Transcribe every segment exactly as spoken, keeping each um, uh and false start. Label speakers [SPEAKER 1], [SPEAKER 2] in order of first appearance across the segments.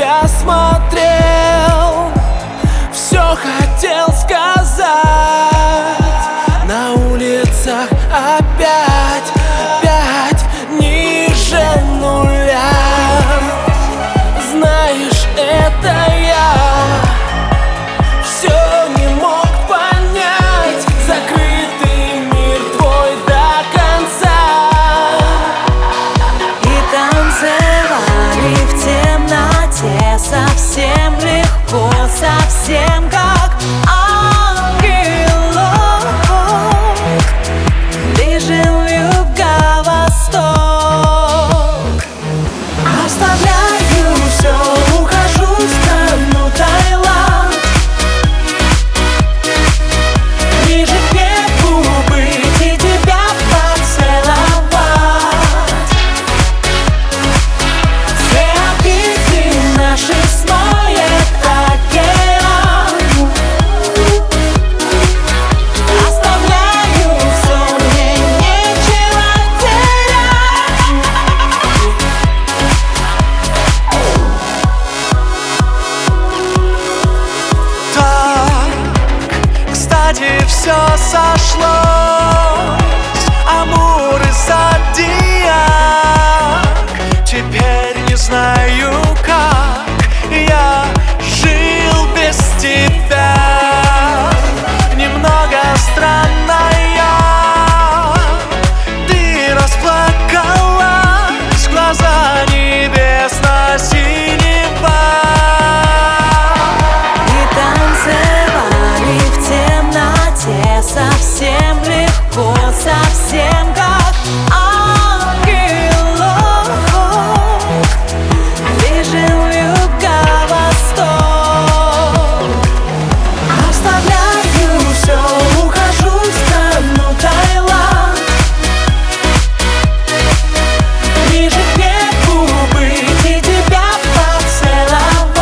[SPEAKER 1] тебя смотрел, все хотел сказать. На улицах опять, опять ниже нуля. Знаешь, это я все не мог понять. Закрытый мир твой до конца.
[SPEAKER 2] И танцевали в темноте совсем легко, совсем как ангелок. Бежим в юго-восток. Оставляю все, ухожу в страну Таиланд. Ближе к небу быть и тебя поцеловать. Все обиды наши смоет океан. Оставляю все, мне нечего терять.
[SPEAKER 3] Так, кстати, все сошлось. Амур и Зодиак. Теперь не знаю, как я жил без тебя. Немного странная, ты расплакалась, глаза небесно-синева.
[SPEAKER 2] И танцевали в темноте совсем легко, совсем как ангелок. Бежим в юго-восток. Оставляю все, ухожу в страну Таиланд. Ближе к небу быть и тебя поцеловать.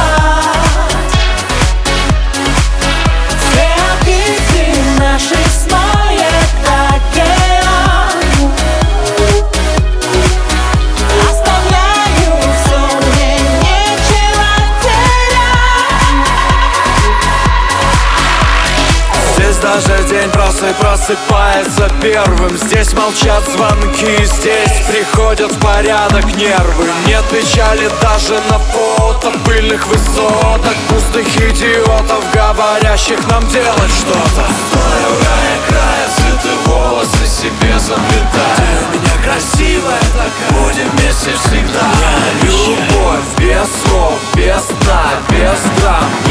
[SPEAKER 2] Все обиды наши смоет океан. Оставляю все, мне нечего терять.
[SPEAKER 3] Здесь даже день просто просыпается первым. Здесь молчат звонки, здесь приходят в порядок нервы. Нет печали даже на фото пыльных высоток, пустых идиотов, говорящих нам делать что-то. Стоя у края края, цветы волосы себе заплетай. Ты у меня красивая такая, будем вместе всегда. Любовь без слов, без дна, без драм.